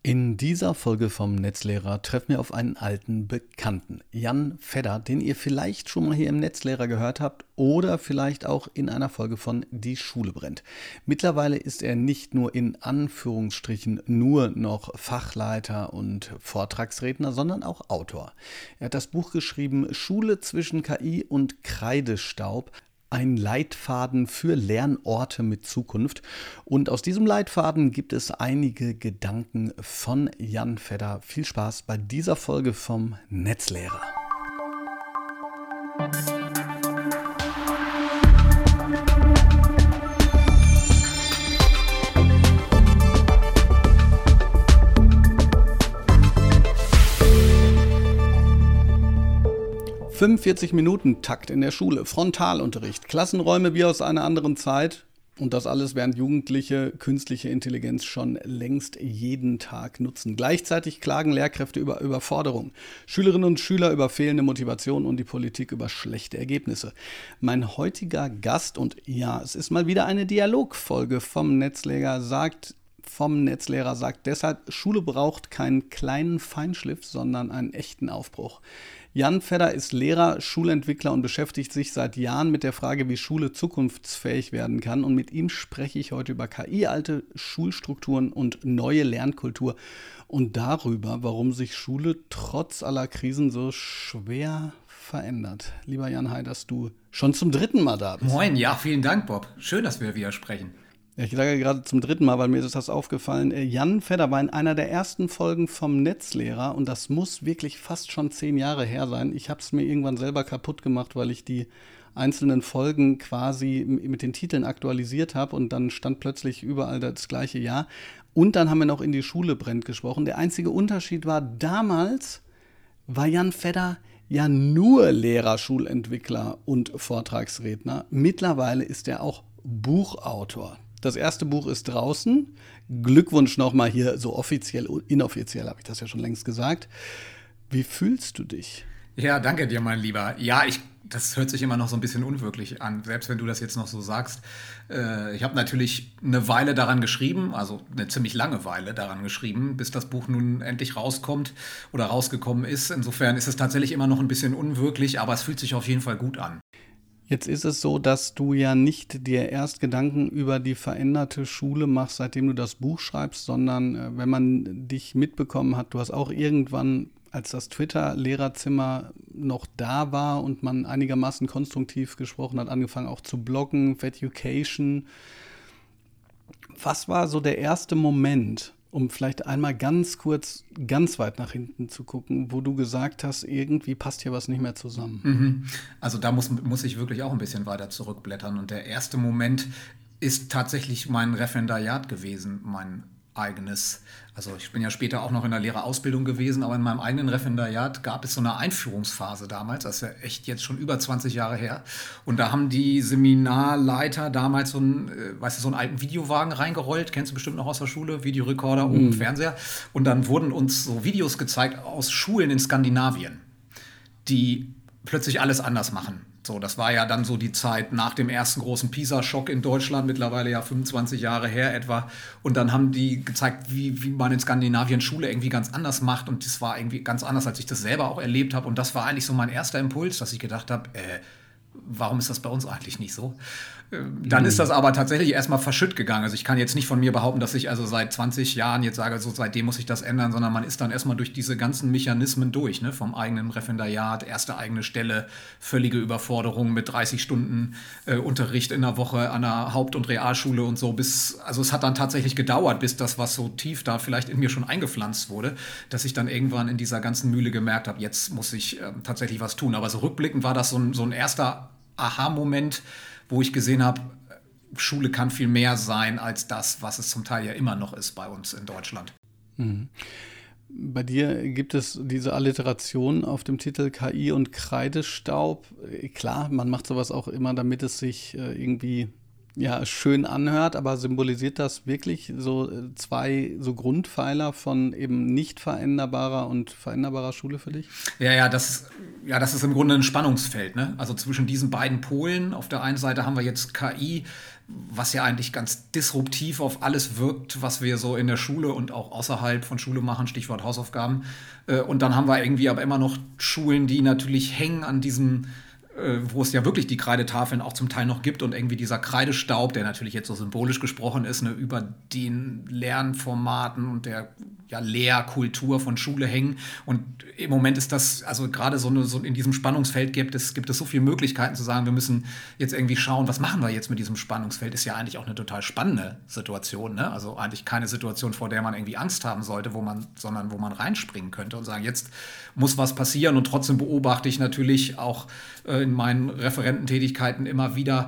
In dieser Folge vom Netzlehrer treffen wir auf einen alten Bekannten, Jan Fedder, den ihr vielleicht schon mal hier im Netzlehrer gehört habt oder vielleicht auch in einer Folge von Die Schule brennt. Mittlerweile ist er nicht nur in Anführungsstrichen nur noch Fachleiter und Vortragsredner, sondern auch Autor. Er hat das Buch geschrieben Schule zwischen KI und Kreidestaub. Ein Leitfaden für Lernorte mit Zukunft. Und aus diesem Leitfaden gibt es einige Gedanken von Jan Fedder. Viel Spaß bei dieser Folge vom Netzlehrer. 45 Minuten Takt in der Schule, Frontalunterricht, Klassenräume wie aus einer anderen Zeit und das alles, während Jugendliche künstliche Intelligenz schon längst jeden Tag nutzen. Gleichzeitig klagen Lehrkräfte über Überforderung, Schülerinnen und Schüler über fehlende Motivation und die Politik über schlechte Ergebnisse. Mein heutiger Gast, und ja, es ist mal wieder eine Dialogfolge vom Netzlehrer, sagt deshalb, Schule braucht keinen kleinen Feinschliff, sondern einen echten Aufbruch. Jan Fedder ist Lehrer, Schulentwickler und beschäftigt sich seit Jahren mit der Frage, wie Schule zukunftsfähig werden kann. Und mit ihm spreche ich heute über KI, alte Schulstrukturen und neue Lernkultur und darüber, warum sich Schule trotz aller Krisen so schwer verändert. Lieber Jan, hi, dass du schon zum 3. Mal da bist. Moin, ja, vielen Dank, Bob. Schön, dass wir wieder sprechen. Ja, ich sage gerade zum 3. Mal, weil mir ist das aufgefallen. Jan Fedder war in einer der ersten Folgen vom Netzlehrer und das muss wirklich fast schon 10 Jahre her sein. Ich habe es mir irgendwann selber kaputt gemacht, weil ich die einzelnen Folgen quasi mit den Titeln aktualisiert habe und dann stand plötzlich überall das gleiche Jahr. Und dann haben wir noch in die Schule brennt gesprochen. Der einzige Unterschied war, damals war Jan Fedder ja nur Lehrer, Schulentwickler und Vortragsredner. Mittlerweile ist er auch Buchautor. Das erste Buch ist draußen. Glückwunsch nochmal hier, so offiziell, inoffiziell habe ich das ja schon längst gesagt. Wie fühlst du dich? Ja, danke dir, mein Lieber. Ja, das hört sich immer noch so ein bisschen unwirklich an, selbst wenn du das jetzt noch so sagst. Ich habe natürlich eine Weile daran geschrieben, also eine ziemlich lange Weile daran geschrieben, bis das Buch nun endlich rauskommt oder rausgekommen ist. Insofern ist es tatsächlich immer noch ein bisschen unwirklich, aber es fühlt sich auf jeden Fall gut an. Jetzt ist es so, dass du ja nicht dir erst Gedanken über die veränderte Schule machst, seitdem du das Buch schreibst, sondern wenn man dich mitbekommen hat, du hast auch irgendwann, als das Twitter-Lehrerzimmer noch da war und man einigermaßen konstruktiv gesprochen hat, angefangen auch zu bloggen, Feducation. Was war so der erste Moment, um vielleicht einmal ganz kurz, ganz weit nach hinten zu gucken, wo du gesagt hast, irgendwie passt hier was nicht mehr zusammen? Also da muss ich wirklich auch ein bisschen weiter zurückblättern. Und der erste Moment ist tatsächlich mein Referendariat gewesen, mein eigenes. Also ich bin ja später auch noch in der Lehrerausbildung gewesen, aber in meinem eigenen Referendariat gab es so eine Einführungsphase damals, das ist ja echt jetzt schon über 20 Jahre her. Und da haben die Seminarleiter damals so einen alten Videowagen reingerollt, kennst du bestimmt noch aus der Schule, Videorekorder oben Fernseher. Und dann wurden uns so Videos gezeigt aus Schulen in Skandinavien, die plötzlich alles anders machen. So, das war ja dann so die Zeit nach dem ersten großen PISA-Schock in Deutschland, mittlerweile ja 25 Jahre her etwa. Und dann haben die gezeigt, wie man in Skandinavien Schule irgendwie ganz anders macht. Und das war irgendwie ganz anders, als ich das selber auch erlebt habe. Und das war eigentlich so mein erster Impuls, dass ich gedacht habe, warum ist das bei uns eigentlich nicht so? Dann ist das aber tatsächlich erstmal verschütt gegangen. Also ich kann jetzt nicht von mir behaupten, dass ich also seit 20 Jahren jetzt sage, so seitdem muss ich das ändern, sondern man ist dann erstmal durch diese ganzen Mechanismen durch, ne? Vom eigenen Referendariat, erste eigene Stelle, völlige Überforderung mit 30 Stunden Unterricht in der Woche an der Haupt- und Realschule und so. Also es hat dann tatsächlich gedauert, bis das, was so tief da vielleicht in mir schon eingepflanzt wurde, dass ich dann irgendwann in dieser ganzen Mühle gemerkt habe, jetzt muss ich tatsächlich was tun. Aber so rückblickend war das so ein erster Aha-Moment, wo ich gesehen habe, Schule kann viel mehr sein als das, was es zum Teil ja immer noch ist bei uns in Deutschland. Bei dir gibt es diese Alliteration auf dem Titel KI und Kreidestaub. Klar, man macht sowas auch immer, damit es sich irgendwie schön anhört, aber symbolisiert das wirklich so 2 so Grundpfeiler von eben nicht veränderbarer und veränderbarer Schule für dich? Ja, das ja, das ist im Grunde ein Spannungsfeld, ne? Also zwischen diesen beiden Polen. Auf der einen Seite haben wir jetzt KI, was ja eigentlich ganz disruptiv auf alles wirkt, was wir so in der Schule und auch außerhalb von Schule machen, Stichwort Hausaufgaben. Und dann haben wir irgendwie aber immer noch Schulen, die natürlich hängen an diesem, wo es ja wirklich die Kreidetafeln auch zum Teil noch gibt und irgendwie dieser Kreidestaub, der natürlich jetzt so symbolisch gesprochen ist, ne, über den Lernformaten und der ja, Lehrkultur von Schule hängen. Und im Moment ist das, also gerade so in diesem Spannungsfeld gibt es so viele Möglichkeiten zu sagen, wir müssen jetzt irgendwie schauen, was machen wir jetzt mit diesem Spannungsfeld, ist ja eigentlich auch eine total spannende Situation, ne? Also eigentlich keine Situation, vor der man irgendwie Angst haben sollte, sondern wo man reinspringen könnte und sagen, jetzt muss was passieren. Und trotzdem beobachte ich natürlich auch in meinen Referententätigkeiten immer wieder,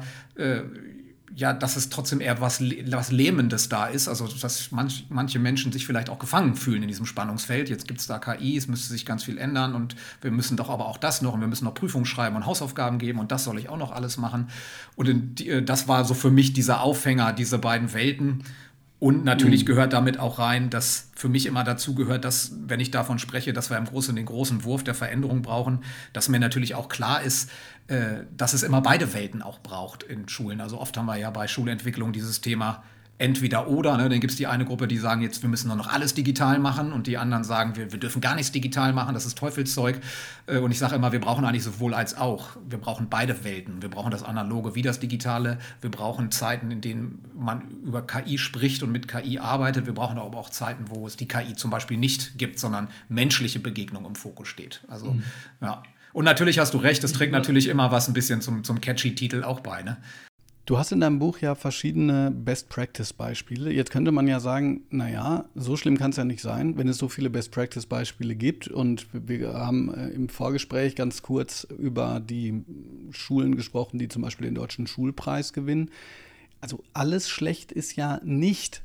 ja, dass es trotzdem eher was Lähmendes da ist. Also, dass manche Menschen sich vielleicht auch gefangen fühlen in diesem Spannungsfeld. Jetzt gibt es da KI, es müsste sich ganz viel ändern und wir müssen doch aber auch das noch und wir müssen noch Prüfungen schreiben und Hausaufgaben geben und das soll ich auch noch alles machen. Und das war so für mich dieser Aufhänger, diese beiden Welten. Und natürlich gehört damit auch rein, dass für mich immer dazu gehört, dass, wenn ich davon spreche, dass wir den großen Wurf der Veränderung brauchen, dass mir natürlich auch klar ist, dass es immer beide Welten auch braucht in Schulen. Also oft haben wir ja bei Schulentwicklung dieses Thema entweder oder. Ne? Dann gibt es die eine Gruppe, die sagen jetzt, wir müssen nur noch alles digital machen und die anderen sagen, wir dürfen gar nichts digital machen, das ist Teufelszeug. Und ich sage immer, wir brauchen eigentlich sowohl als auch. Wir brauchen beide Welten. Wir brauchen das Analoge wie das Digitale. Wir brauchen Zeiten, in denen man über KI spricht und mit KI arbeitet. Wir brauchen aber auch Zeiten, wo es die KI zum Beispiel nicht gibt, sondern menschliche Begegnung im Fokus steht. Also, ja. Und natürlich hast du recht, es trägt natürlich immer was ein bisschen zum catchy Titel auch bei, ne? Du hast in deinem Buch ja verschiedene Best-Practice-Beispiele. Jetzt könnte man ja sagen, naja, so schlimm kann es ja nicht sein, wenn es so viele Best-Practice-Beispiele gibt. Und wir haben im Vorgespräch ganz kurz über die Schulen gesprochen, die zum Beispiel den Deutschen Schulpreis gewinnen. Also alles schlecht ist ja nicht.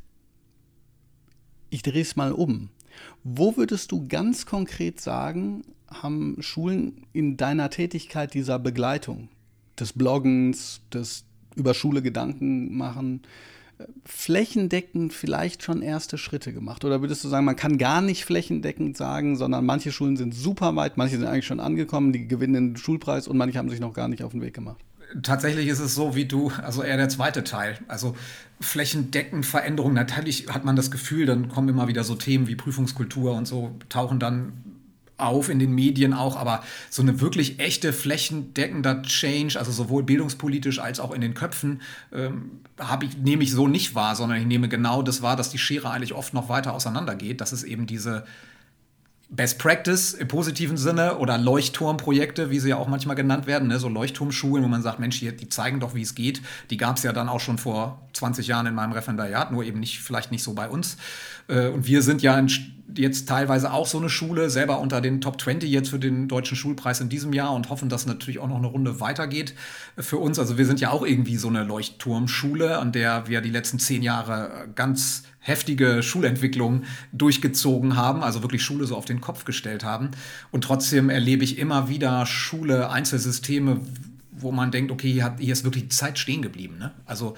Ich drehe es mal um. Wo würdest du ganz konkret sagen, haben Schulen in deiner Tätigkeit dieser Begleitung, des Bloggens, des über Schule Gedanken machen, flächendeckend vielleicht schon erste Schritte gemacht? Oder würdest du sagen, man kann gar nicht flächendeckend sagen, sondern manche Schulen sind super weit, manche sind eigentlich schon angekommen, die gewinnen den Schulpreis und manche haben sich noch gar nicht auf den Weg gemacht? Tatsächlich ist es so wie du, also eher der zweite Teil. Also flächendeckend Veränderungen, natürlich hat man das Gefühl, dann kommen immer wieder so Themen wie Prüfungskultur und so, tauchen dann auf in den Medien auch, aber so eine wirklich echte flächendeckender Change, also sowohl bildungspolitisch als auch in den Köpfen, nehme ich so nicht wahr, sondern ich nehme genau das wahr, dass die Schere eigentlich oft noch weiter auseinandergeht, dass es eben diese Best Practice im positiven Sinne oder Leuchtturmprojekte, wie sie ja auch manchmal genannt werden, ne? So Leuchtturmschulen, wo man sagt, Mensch, die zeigen doch, wie es geht. Die gab es ja dann auch schon vor 20 Jahren in meinem Referendariat, nur eben vielleicht nicht so bei uns. Und wir sind ja jetzt teilweise auch so eine Schule, selber unter den Top 20 jetzt für den Deutschen Schulpreis in diesem Jahr und hoffen, dass natürlich auch noch eine Runde weitergeht für uns. Also wir sind ja auch irgendwie so eine Leuchtturmschule, an der wir die letzten 10 Jahre ganz heftige Schulentwicklung durchgezogen haben, also wirklich Schule so auf den Kopf gestellt haben. Und trotzdem erlebe ich immer wieder Schule, Einzelsysteme, wo man denkt, okay, hier ist wirklich die Zeit stehen geblieben. Ne? Also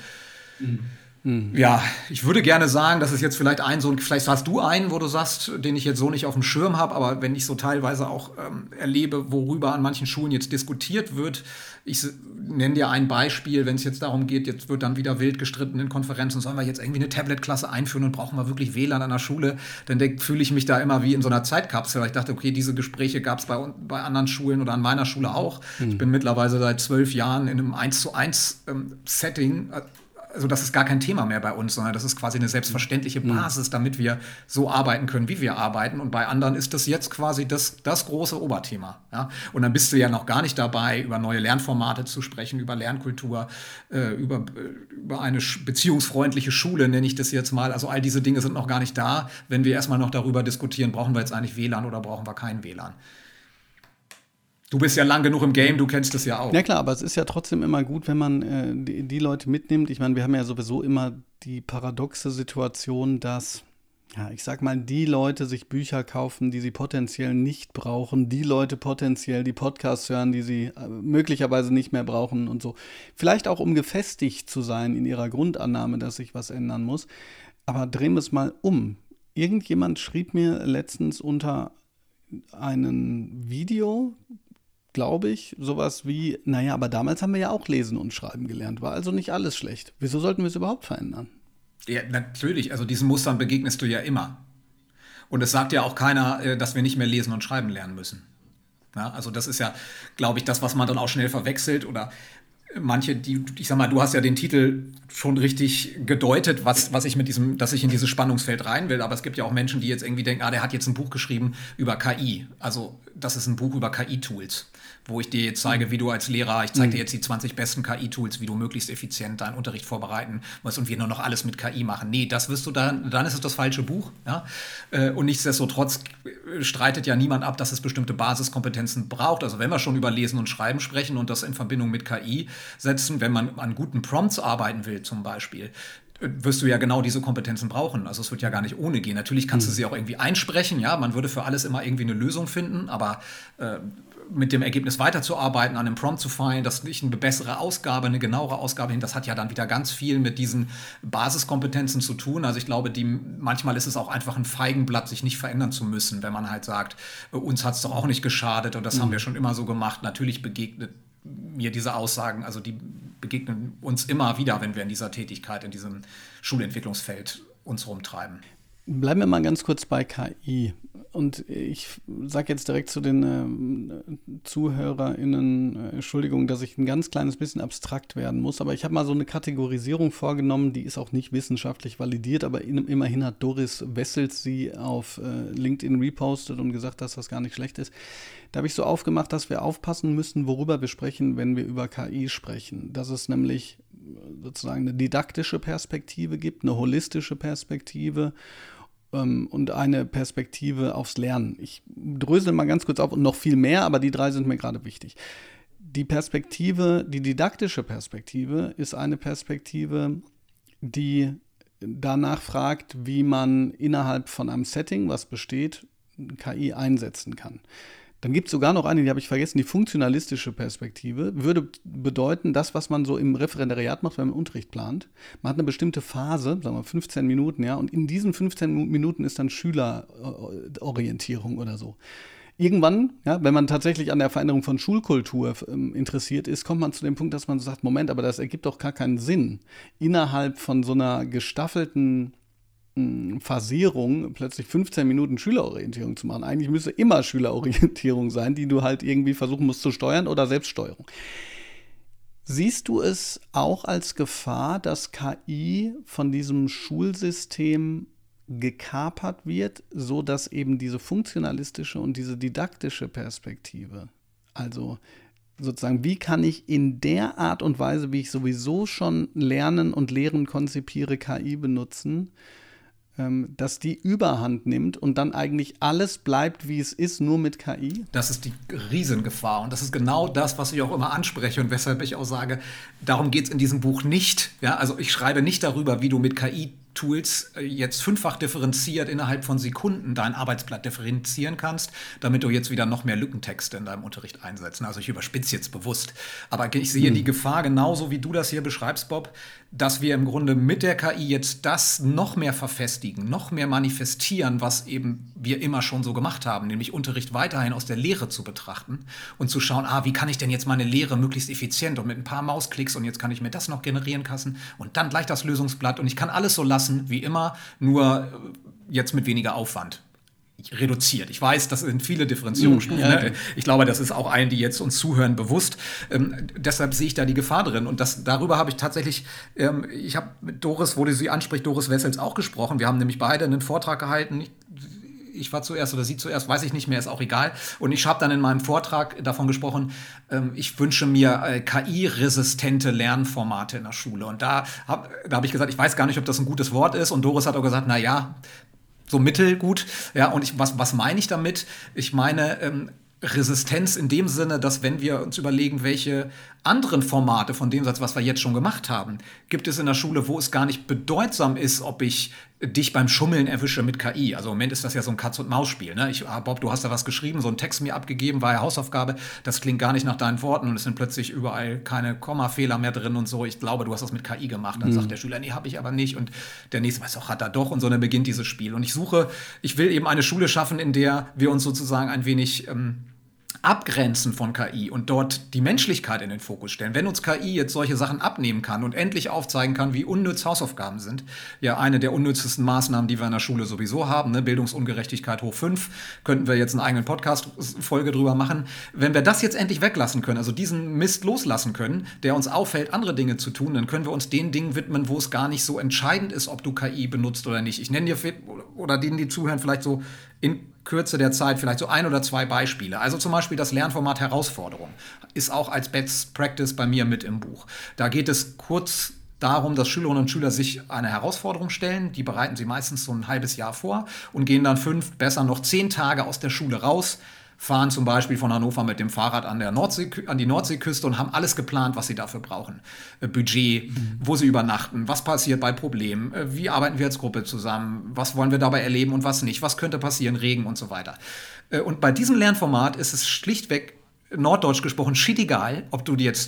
ja, ich würde gerne sagen, dass es jetzt vielleicht vielleicht hast du einen, wo du sagst, den ich jetzt so nicht auf dem Schirm habe, aber wenn ich so teilweise auch erlebe, worüber an manchen Schulen jetzt diskutiert wird, ich nenne dir ein Beispiel, wenn es jetzt darum geht, jetzt wird dann wieder wild gestritten in Konferenzen, sollen wir jetzt irgendwie eine Tablet-Klasse einführen und brauchen wir wirklich WLAN an der Schule, dann fühle ich mich da immer wie in so einer Zeitkapsel, weil ich dachte, okay, diese Gespräche gab es bei anderen Schulen oder an meiner Schule auch. Ich bin mittlerweile seit 12 Jahren in einem 1:1 Setting. Also das ist gar kein Thema mehr bei uns, sondern das ist quasi eine selbstverständliche Basis, damit wir so arbeiten können, wie wir arbeiten. Und bei anderen ist das jetzt quasi das große Oberthema. Ja? Und dann bist du ja noch gar nicht dabei, über neue Lernformate zu sprechen, über Lernkultur, über eine beziehungsfreundliche Schule, nenne ich das jetzt mal. Also all diese Dinge sind noch gar nicht da, wenn wir erstmal noch darüber diskutieren, brauchen wir jetzt eigentlich WLAN oder brauchen wir kein WLAN. Du bist ja lang genug im Game, du kennst das ja auch. Ja klar, aber es ist ja trotzdem immer gut, wenn man die Leute mitnimmt. Ich meine, wir haben ja sowieso immer die paradoxe Situation, dass, ja, ich sag mal, die Leute sich Bücher kaufen, die sie potenziell nicht brauchen, die Leute potenziell die Podcasts hören, die sie möglicherweise nicht mehr brauchen und so. Vielleicht auch, um gefestigt zu sein in ihrer Grundannahme, dass sich was ändern muss. Aber drehen wir es mal um. Irgendjemand schrieb mir letztens unter einem Video, glaube ich, sowas wie, naja, aber damals haben wir ja auch lesen und schreiben gelernt, war also nicht alles schlecht. Wieso sollten wir es überhaupt verändern? Ja, natürlich, also diesen Mustern begegnest du ja immer. Und es sagt ja auch keiner, dass wir nicht mehr lesen und schreiben lernen müssen. Ja, also das ist ja, glaube ich, das, was man dann auch schnell verwechselt oder manche, ich sag mal, du hast ja den Titel schon richtig gedeutet, was ich dass ich in dieses Spannungsfeld rein will, aber es gibt ja auch Menschen, die jetzt irgendwie denken, der hat jetzt ein Buch geschrieben über KI. Also das ist ein Buch über KI-Tools, wo ich dir jetzt zeige, wie du als Lehrer, ich zeige dir jetzt die 20 besten KI-Tools, wie du möglichst effizient deinen Unterricht vorbereiten musst und wir nur noch alles mit KI machen. Nee, das wirst du dann ist es das falsche Buch. Ja? Und nichtsdestotrotz streitet ja niemand ab, dass es bestimmte Basiskompetenzen braucht. Also wenn wir schon über Lesen und Schreiben sprechen und das in Verbindung mit KI setzen, wenn man an guten Prompts arbeiten will zum Beispiel, wirst du ja genau diese Kompetenzen brauchen. Also es wird ja gar nicht ohne gehen. Natürlich kannst du sie auch irgendwie einsprechen, ja, man würde für alles immer irgendwie eine Lösung finden, aber mit dem Ergebnis weiterzuarbeiten, an einem Prompt zu feilen, das nicht eine bessere Ausgabe, eine genauere Ausgabe hin, das hat ja dann wieder ganz viel mit diesen Basiskompetenzen zu tun. Also ich glaube, manchmal ist es auch einfach ein Feigenblatt, sich nicht verändern zu müssen, wenn man halt sagt, uns hat es doch auch nicht geschadet und das haben wir schon immer so gemacht. Natürlich begegnet mir diese Aussagen, also die begegnen uns immer wieder, wenn wir in dieser Tätigkeit, in diesem Schulentwicklungsfeld uns rumtreiben. Bleiben wir mal ganz kurz bei KI. Und ich sage jetzt direkt zu den ZuhörerInnen, Entschuldigung, dass ich ein ganz kleines bisschen abstrakt werden muss, aber ich habe mal so eine Kategorisierung vorgenommen, die ist auch nicht wissenschaftlich validiert, aber immerhin hat Doris Wessels sie auf LinkedIn repostet und gesagt, dass das gar nicht schlecht ist. Da habe ich so aufgemacht, dass wir aufpassen müssen, worüber wir sprechen, wenn wir über KI sprechen. Dass es nämlich sozusagen eine didaktische Perspektive gibt, eine holistische Perspektive und eine Perspektive aufs Lernen. Ich drösel mal ganz kurz auf und noch viel mehr, aber die 3 sind mir gerade wichtig. Die didaktische Perspektive ist eine Perspektive, die danach fragt, wie man innerhalb von einem Setting, was besteht, KI einsetzen kann. Dann gibt es sogar noch eine, die habe ich vergessen, die funktionalistische Perspektive würde bedeuten, das, was man so im Referendariat macht, wenn man Unterricht plant. Man hat eine bestimmte Phase, sagen wir 15 Minuten, ja, und in diesen 15 Minuten ist dann Schülerorientierung oder so. Irgendwann, ja, wenn man tatsächlich an der Veränderung von Schulkultur interessiert ist, kommt man zu dem Punkt, dass man sagt, Moment, aber das ergibt doch gar keinen Sinn, innerhalb von so einer gestaffelten Phasierung plötzlich 15 Minuten Schülerorientierung zu machen. Eigentlich müsste immer Schülerorientierung sein, die du halt irgendwie versuchen musst zu steuern oder Selbststeuerung. Siehst du es auch als Gefahr, dass KI von diesem Schulsystem gekapert wird, so dass eben diese funktionalistische und diese didaktische Perspektive, also sozusagen, wie kann ich in der Art und Weise, wie ich sowieso schon Lernen und Lehren konzipiere, KI benutzen, dass die Überhand nimmt und dann eigentlich alles bleibt, wie es ist, nur mit KI? Das ist die Riesengefahr und das ist genau das, was ich auch immer anspreche und weshalb ich auch sage, darum geht es in diesem Buch nicht. Ja, also ich schreibe nicht darüber, wie du mit KI-Tools jetzt 5-fach differenziert innerhalb von Sekunden dein Arbeitsblatt differenzieren kannst, damit du jetzt wieder noch mehr Lückentexte in deinem Unterricht einsetzt. Also ich überspitze jetzt bewusst. Aber ich sehe die Gefahr, genauso wie du das hier beschreibst, Bob, dass wir im Grunde mit der KI jetzt das noch mehr verfestigen, noch mehr manifestieren, was eben wir immer schon so gemacht haben, nämlich Unterricht weiterhin aus der Lehre zu betrachten und zu schauen, wie kann ich denn jetzt meine Lehre möglichst effizient und mit ein paar Mausklicks und jetzt kann ich mir das noch generieren lassen und dann gleich das Lösungsblatt und ich kann alles so lassen wie immer, nur jetzt mit weniger Aufwand. Reduziert. Ich weiß, das sind viele Differenzierungsstufen. Ja, okay. Ich glaube, das ist auch allen, die jetzt uns zuhören, bewusst. Deshalb sehe ich da die Gefahr drin. Und darüber habe ich tatsächlich, ich habe mit Doris, wo du sie anspricht, Doris Wessels auch gesprochen. Wir haben nämlich beide einen Vortrag gehalten. Ich war zuerst oder sie zuerst, weiß ich nicht mehr, ist auch egal. Und ich habe dann in meinem Vortrag davon gesprochen, ich wünsche mir KI-resistente Lernformate in der Schule. Und da habe ich gesagt, ich weiß gar nicht, ob das ein gutes Wort ist. Und Doris hat auch gesagt, naja, so mittelgut. Ja, und was meine ich damit? Ich meine Resistenz in dem Sinne, dass wenn wir uns überlegen, welche anderen Formate von dem Satz, was wir jetzt schon gemacht haben, gibt es in der Schule, wo es gar nicht bedeutsam ist, ob ich dich beim Schummeln erwische mit KI. Also im Moment ist das ja so ein Katz-und-Maus-Spiel. Ne? Bob, du hast da was geschrieben, so einen Text mir abgegeben, war ja Hausaufgabe. Das klingt gar nicht nach deinen Worten und es sind plötzlich überall keine Kommafehler mehr drin und so. Ich glaube, du hast das mit KI gemacht. Dann sagt der Schüler, nee, habe ich aber nicht. Und der nächste weiß, hat er doch. Und so, dann beginnt dieses Spiel. Und ich will eben eine Schule schaffen, in der wir uns sozusagen ein wenig abgrenzen von KI und dort die Menschlichkeit in den Fokus stellen. Wenn uns KI jetzt solche Sachen abnehmen kann und endlich aufzeigen kann, wie unnütz Hausaufgaben sind, ja eine der unnützesten Maßnahmen, die wir in der Schule sowieso haben, ne? Bildungsungerechtigkeit hoch 5, könnten wir jetzt eine eigene Podcast-Folge drüber machen. Wenn wir das jetzt endlich weglassen können, also diesen Mist loslassen können, der uns auffällt, andere Dinge zu tun, dann können wir uns den Dingen widmen, wo es gar nicht so entscheidend ist, ob du KI benutzt oder nicht. Ich nenne dir oder denen, die zuhören, vielleicht so in Kürze der Zeit vielleicht so 1 oder 2 Beispiele. Also zum Beispiel das Lernformat Herausforderung ist auch als Best Practice bei mir mit im Buch. Da geht es kurz darum, dass Schülerinnen und Schüler sich eine Herausforderung stellen. Die bereiten sie meistens so ein halbes Jahr vor und gehen dann 5, besser noch 10 Tage aus der Schule raus, fahren zum Beispiel von Hannover mit dem Fahrrad an die Nordseeküste und haben alles geplant, was sie dafür brauchen. Budget, wo sie übernachten, was passiert bei Problemen, wie arbeiten wir als Gruppe zusammen, was wollen wir dabei erleben und was nicht, was könnte passieren, Regen und so weiter. Und bei diesem Lernformat ist es schlichtweg, norddeutsch gesprochen, shit egal, ob du dir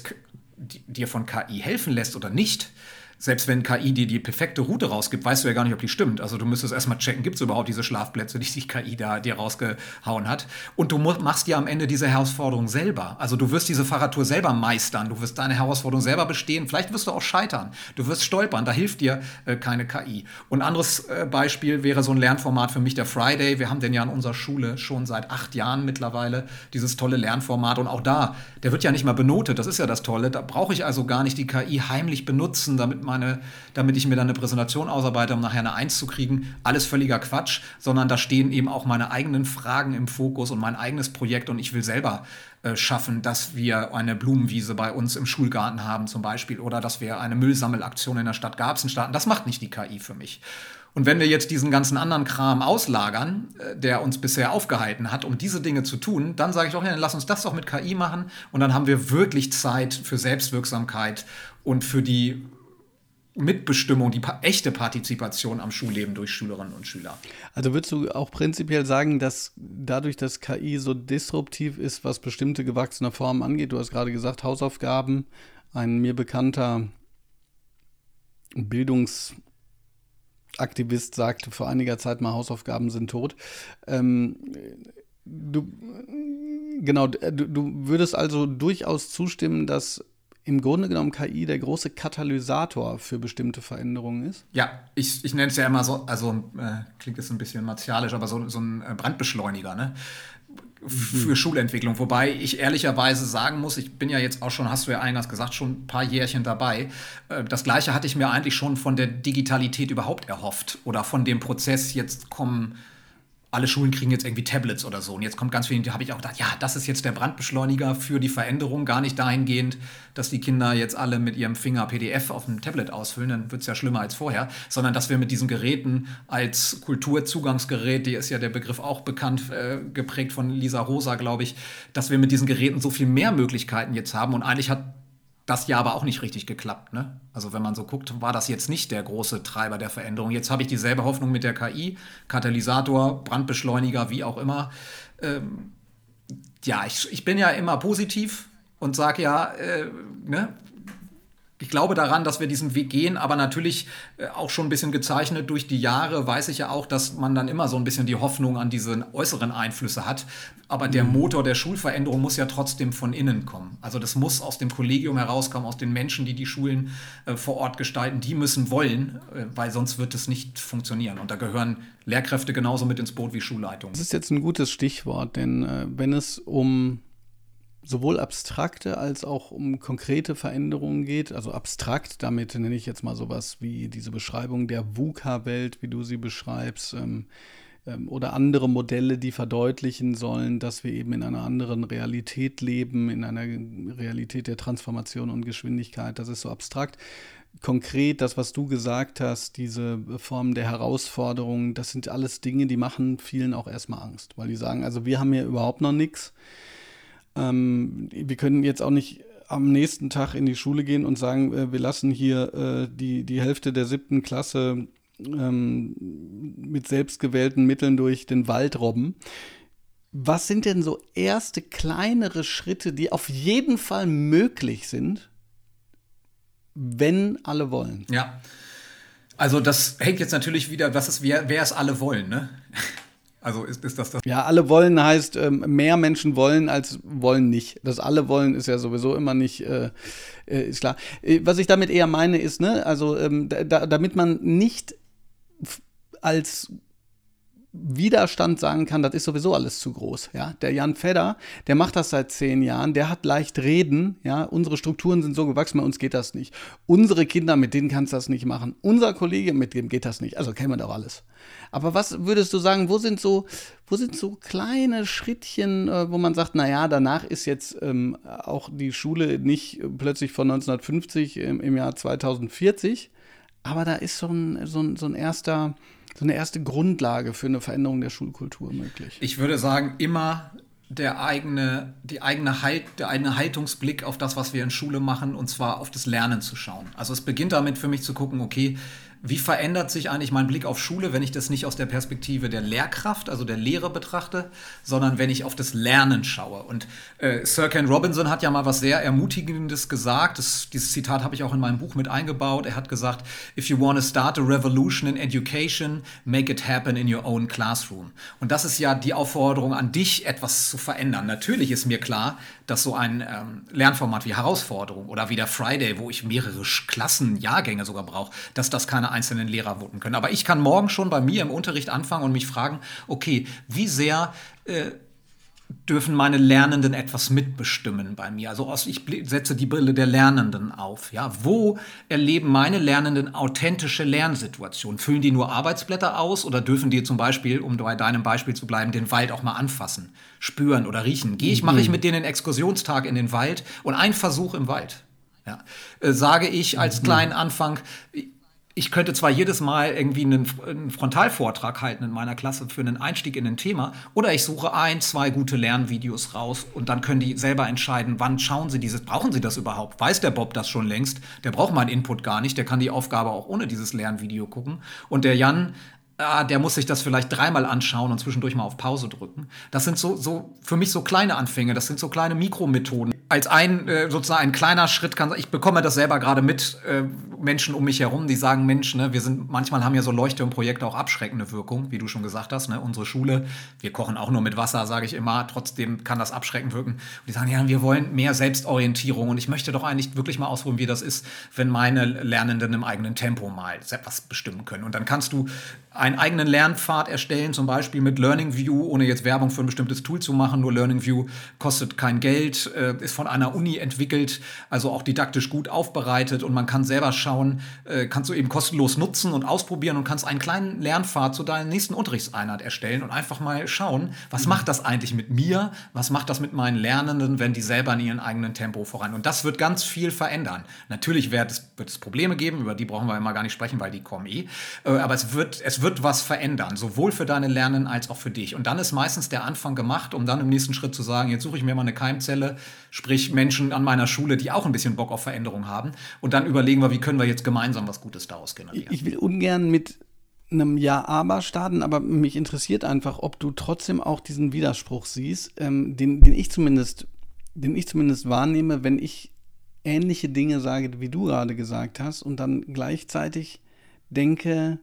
von KI helfen lässt oder nicht. Selbst wenn KI dir die perfekte Route rausgibt, weißt du ja gar nicht, ob die stimmt. Also du müsstest erstmal checken, gibt es überhaupt diese Schlafplätze, die die KI da dir rausgehauen hat. Und du machst ja am Ende diese Herausforderung selber. Also du wirst diese Fahrradtour selber meistern, du wirst deine Herausforderung selber bestehen. Vielleicht wirst du auch scheitern, du wirst stolpern, da hilft dir keine KI. Und ein anderes Beispiel wäre so ein Lernformat für mich, der Friday. Wir haben den ja in unserer Schule schon seit 8 Jahren mittlerweile, dieses tolle Lernformat. Und auch da, der wird ja nicht mal benotet, das ist ja das Tolle. Da brauche ich also gar nicht die KI heimlich benutzen, damit ich mir dann eine Präsentation ausarbeite, um nachher eine 1 zu kriegen. Alles völliger Quatsch, sondern da stehen eben auch meine eigenen Fragen im Fokus und mein eigenes Projekt und ich will selber schaffen, dass wir eine Blumenwiese bei uns im Schulgarten haben zum Beispiel oder dass wir eine Müllsammelaktion in der Stadt Garbsen starten. Das macht nicht die KI für mich. Und wenn wir jetzt diesen ganzen anderen Kram auslagern, der uns bisher aufgehalten hat, um diese Dinge zu tun, dann sage ich doch, ja, dann lass uns das doch mit KI machen und dann haben wir wirklich Zeit für Selbstwirksamkeit und für die Mitbestimmung, die echte Partizipation am Schulleben durch Schülerinnen und Schüler. Also würdest du auch prinzipiell sagen, dass dadurch, dass KI so disruptiv ist, was bestimmte gewachsene Formen angeht, du hast gerade gesagt, Hausaufgaben, ein mir bekannter Bildungsaktivist sagte vor einiger Zeit mal, Hausaufgaben sind tot. Du würdest also durchaus zustimmen, dass im Grunde genommen KI der große Katalysator für bestimmte Veränderungen ist? Ja, ich nenne es ja immer so, also klingt jetzt ein bisschen martialisch, aber so ein Brandbeschleuniger, ne? Für Schulentwicklung. Wobei ich ehrlicherweise sagen muss, ich bin ja jetzt auch schon, hast du ja eingangs gesagt, schon ein paar Jährchen dabei. Das Gleiche hatte ich mir eigentlich schon von der Digitalität überhaupt erhofft oder von dem Prozess, jetzt kommen alle Schulen kriegen jetzt irgendwie Tablets oder so. Und jetzt kommt ganz viel, da habe ich auch gedacht, ja, das ist jetzt der Brandbeschleuniger für die Veränderung. Gar nicht dahingehend, dass die Kinder jetzt alle mit ihrem Finger PDF auf dem Tablet ausfüllen, dann wird es ja schlimmer als vorher. Sondern, dass wir mit diesen Geräten als Kulturzugangsgerät, die ist ja der Begriff auch bekannt, geprägt von Lisa Rosa, glaube ich, dass wir mit diesen Geräten so viel mehr Möglichkeiten jetzt haben. Und eigentlich hat das ja aber auch nicht richtig geklappt, ne? Also wenn man so guckt, war das jetzt nicht der große Treiber der Veränderung. Jetzt habe ich dieselbe Hoffnung mit der KI, Katalysator, Brandbeschleuniger, wie auch immer. Ja, ich bin ja immer positiv und sage ja, ne? Ich glaube daran, dass wir diesen Weg gehen, aber natürlich auch schon ein bisschen gezeichnet durch die Jahre, weiß ich ja auch, dass man dann immer so ein bisschen die Hoffnung an diese äußeren Einflüsse hat. Aber der Motor der Schulveränderung muss ja trotzdem von innen kommen. Also das muss aus dem Kollegium herauskommen, aus den Menschen, die die Schulen vor Ort gestalten. Die müssen wollen, weil sonst wird es nicht funktionieren. Und da gehören Lehrkräfte genauso mit ins Boot wie Schulleitungen. Das ist jetzt ein gutes Stichwort, denn wenn es um sowohl abstrakte als auch um konkrete Veränderungen geht, also abstrakt, damit nenne ich jetzt mal sowas wie diese Beschreibung der VUCA-Welt, wie du sie beschreibst, oder andere Modelle, die verdeutlichen sollen, dass wir eben in einer anderen Realität leben, in einer Realität der Transformation und Geschwindigkeit. Das ist so abstrakt. Konkret, das, was du gesagt hast, diese Formen der Herausforderungen, das sind alles Dinge, die machen vielen auch erstmal Angst, weil die sagen, also wir haben hier überhaupt noch nichts. Wir können jetzt auch nicht am nächsten Tag in die Schule gehen und sagen, wir lassen hier die Hälfte der 7. Klasse mit selbstgewählten Mitteln durch den Wald robben. Was sind denn so erste kleinere Schritte, die auf jeden Fall möglich sind, wenn alle wollen? Ja, also das hängt jetzt natürlich wieder, wer es alle wollen, ne? Also ist das? Ja, alle wollen heißt, mehr Menschen wollen als wollen nicht. Das alle wollen ist ja sowieso immer nicht, ist klar. Was ich damit eher meine ist, ne, also damit man nicht als Widerstand sagen kann, das ist sowieso alles zu groß. Ja? Der Jan Fedder, der macht das seit 10 Jahren, der hat leicht reden, ja, unsere Strukturen sind so gewachsen, bei uns geht das nicht. Unsere Kinder, mit denen kannst du das nicht machen. Unser Kollege, mit dem geht das nicht. Also kennen wir doch alles. Aber was würdest du sagen, wo sind so kleine Schrittchen, wo man sagt, naja, danach ist jetzt auch die Schule nicht plötzlich von 1950 im Jahr 2040, aber da ist so eine erste Grundlage für eine Veränderung der Schulkultur möglich. Ich würde sagen, immer der eigene Haltungsblick auf das, was wir in Schule machen, und zwar auf das Lernen zu schauen. Also es beginnt damit für mich zu gucken, okay, wie verändert sich eigentlich mein Blick auf Schule, wenn ich das nicht aus der Perspektive der Lehrkraft, also der Lehre betrachte, sondern wenn ich auf das Lernen schaue. Und Sir Ken Robinson hat ja mal was sehr Ermutigendes gesagt. Dieses Zitat habe ich auch in meinem Buch mit eingebaut. Er hat gesagt, if you want to start a revolution in education, make it happen in your own classroom. Und das ist ja die Aufforderung an dich, etwas zu verändern. Natürlich ist mir klar, dass so ein Lernformat wie Herausforderung oder wie der Friday, wo ich mehrere Klassenjahrgänge sogar brauche, dass das keine einzelnen Lehrer wuppen können. Aber ich kann morgen schon bei mir im Unterricht anfangen und mich fragen, okay, wie sehr dürfen meine Lernenden etwas mitbestimmen bei mir? Also ich setze die Brille der Lernenden auf. Ja? Wo erleben meine Lernenden authentische Lernsituationen? Füllen die nur Arbeitsblätter aus oder dürfen die zum Beispiel, um bei deinem Beispiel zu bleiben, den Wald auch mal anfassen, spüren oder riechen? Mache ich mit denen einen Exkursionstag in den Wald und einen Versuch im Wald? Ja? Sage ich als kleinen Anfang, ich könnte zwar jedes Mal irgendwie einen Frontalvortrag halten in meiner Klasse für einen Einstieg in ein Thema, oder ich suche 1, 2 gute Lernvideos raus und dann können die selber entscheiden, wann schauen sie dieses, brauchen sie das überhaupt? Weiß der Bob das schon längst? Der braucht meinen Input gar nicht, der kann die Aufgabe auch ohne dieses Lernvideo gucken. Und der Jan, der muss sich das vielleicht 3-mal anschauen und zwischendurch mal auf Pause drücken. Das sind so für mich so kleine Anfänge, das sind so kleine Mikromethoden. Als sozusagen ein kleiner Schritt ich bekomme das selber gerade mit Menschen um mich herum, die sagen, Mensch, ne, manchmal haben ja so Leuchtturmprojekte auch abschreckende Wirkung, wie du schon gesagt hast, ne, unsere Schule, wir kochen auch nur mit Wasser, sage ich immer, trotzdem kann das abschreckend wirken. Und die sagen, ja, wir wollen mehr Selbstorientierung und ich möchte doch eigentlich wirklich mal ausprobieren, wie das ist, wenn meine Lernenden im eigenen Tempo mal etwas bestimmen können. Und dann kannst du einen eigenen Lernpfad erstellen, zum Beispiel mit Learning View, ohne jetzt Werbung für ein bestimmtes Tool zu machen. Nur Learning View kostet kein Geld, ist von einer Uni entwickelt, also auch didaktisch gut aufbereitet und man kann selber schauen, kannst du eben kostenlos nutzen und ausprobieren und kannst einen kleinen Lernpfad zu deiner nächsten Unterrichtseinheit erstellen und einfach mal schauen, was macht das eigentlich mit mir, was macht das mit meinen Lernenden, wenn die selber in ihrem eigenen Tempo voran. Und das wird ganz viel verändern. Natürlich wird es Probleme geben, über die brauchen wir immer gar nicht sprechen, weil die kommen aber es wird was verändern, sowohl für deine Lernenden als auch für dich. Und dann ist meistens der Anfang gemacht, um dann im nächsten Schritt zu sagen, jetzt suche ich mir mal eine Keimzelle, sprich Menschen an meiner Schule, die auch ein bisschen Bock auf Veränderung haben. Und dann überlegen wir, wie können wir jetzt gemeinsam was Gutes daraus generieren. Ich will ungern mit einem Ja-Aber starten, aber mich interessiert einfach, ob du trotzdem auch diesen Widerspruch siehst, den ich zumindest wahrnehme, wenn ich ähnliche Dinge sage, wie du gerade gesagt hast und dann gleichzeitig denke,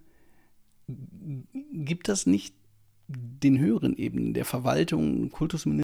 gibt das nicht den höheren Ebenen der Verwaltung, Kultusminister?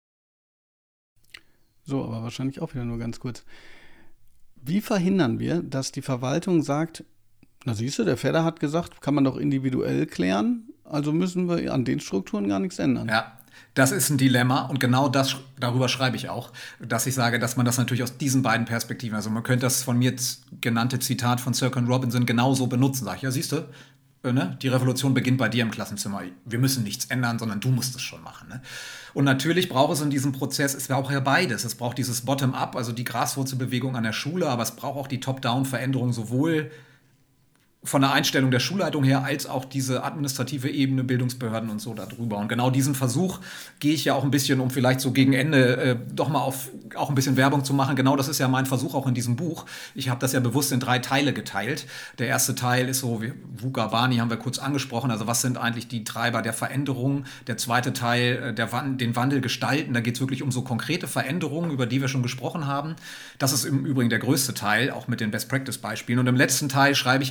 So, aber wahrscheinlich auch wieder nur ganz kurz. Wie verhindern wir, dass die Verwaltung sagt, na siehst du, der Fedder hat gesagt, kann man doch individuell klären, also müssen wir an den Strukturen gar nichts ändern. Ja, das ist ein Dilemma und genau darüber schreibe ich auch, dass ich sage, dass man das natürlich aus diesen beiden Perspektiven, also man könnte das von mir genannte Zitat von Sir Ken Robinson genauso benutzen, sag ich, ja siehst du, die Revolution beginnt bei dir im Klassenzimmer. Wir müssen nichts ändern, sondern du musst es schon machen. Ne? Und natürlich braucht es in diesem Prozess, es braucht ja beides. Es braucht dieses Bottom-up, also die Graswurzelbewegung an der Schule, aber es braucht auch die Top-Down-Veränderung sowohl von der Einstellung der Schulleitung her, als auch diese administrative Ebene, Bildungsbehörden und so darüber. Und genau diesen Versuch gehe ich ja auch ein bisschen, um vielleicht so gegen Ende doch mal auch ein bisschen Werbung zu machen. Genau das ist ja mein Versuch auch in diesem Buch. Ich habe das ja bewusst in 3 Teile geteilt. Der erste Teil ist so, VUCA, Barney haben wir kurz angesprochen, also was sind eigentlich die Treiber der Veränderung? Der zweite Teil, den Wandel gestalten, da geht es wirklich um so konkrete Veränderungen, über die wir schon gesprochen haben. Das ist im Übrigen der größte Teil, auch mit den Best-Practice-Beispielen. Und im letzten Teil schreibe ich ja über das große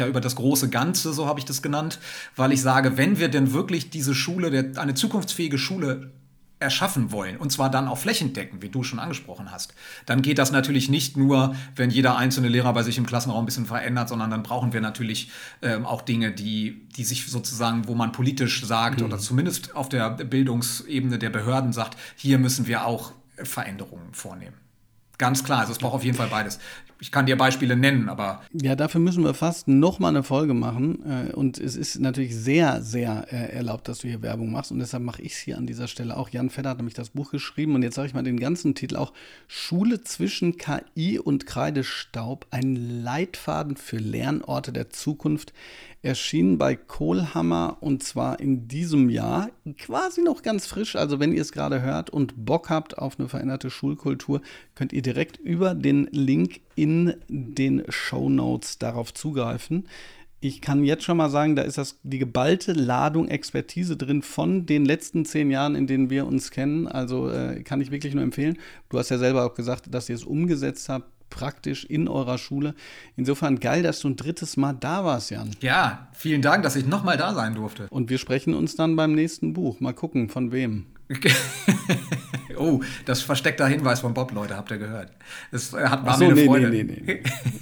große Ganze, so habe ich das genannt, weil ich sage, wenn wir denn wirklich diese Schule, eine zukunftsfähige Schule erschaffen wollen, und zwar dann auch flächendeckend, wie du schon angesprochen hast, dann geht das natürlich nicht nur, wenn jeder einzelne Lehrer bei sich im Klassenraum ein bisschen verändert, sondern dann brauchen wir natürlich auch Dinge, die sich sozusagen, wo man politisch sagt oder zumindest auf der Bildungsebene der Behörden sagt, hier müssen wir auch Veränderungen vornehmen. Ganz klar, also es braucht auf jeden Fall beides. Ich kann dir Beispiele nennen, aber... Ja, dafür müssen wir fast noch mal eine Folge machen. Und es ist natürlich sehr, sehr erlaubt, dass du hier Werbung machst. Und deshalb mache ich es hier an dieser Stelle auch. Jan Fedder hat nämlich das Buch geschrieben. Und jetzt sage ich mal den ganzen Titel auch. Schule zwischen KI und Kreidestaub. Ein Leitfaden für Lernorte der Zukunft. Erschienen bei Kohlhammer und zwar in diesem Jahr, quasi noch ganz frisch. Also wenn ihr es gerade hört und Bock habt auf eine veränderte Schulkultur, könnt ihr direkt über den Link in den Shownotes darauf zugreifen. Ich kann jetzt schon mal sagen, da ist die geballte Ladung Expertise drin von den letzten 10 Jahren, in denen wir uns kennen. Also kann ich wirklich nur empfehlen. Du hast ja selber auch gesagt, dass ihr es umgesetzt habt, praktisch in eurer Schule. Insofern geil, dass du ein drittes Mal da warst, Jan. Ja, vielen Dank, dass ich nochmal da sein durfte. Und wir sprechen uns dann beim nächsten Buch. Mal gucken, von wem. Oh, das versteckter Hinweis von Bob, Leute, habt ihr gehört. Das war mir eine Freude. Nee.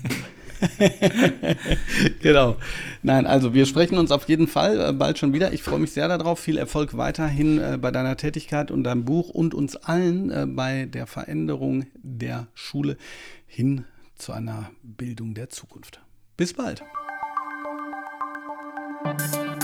Genau. Nein, also wir sprechen uns auf jeden Fall bald schon wieder. Ich freue mich sehr darauf. Viel Erfolg weiterhin bei deiner Tätigkeit und deinem Buch und uns allen bei der Veränderung der Schule hin zu einer Bildung der Zukunft. Bis bald.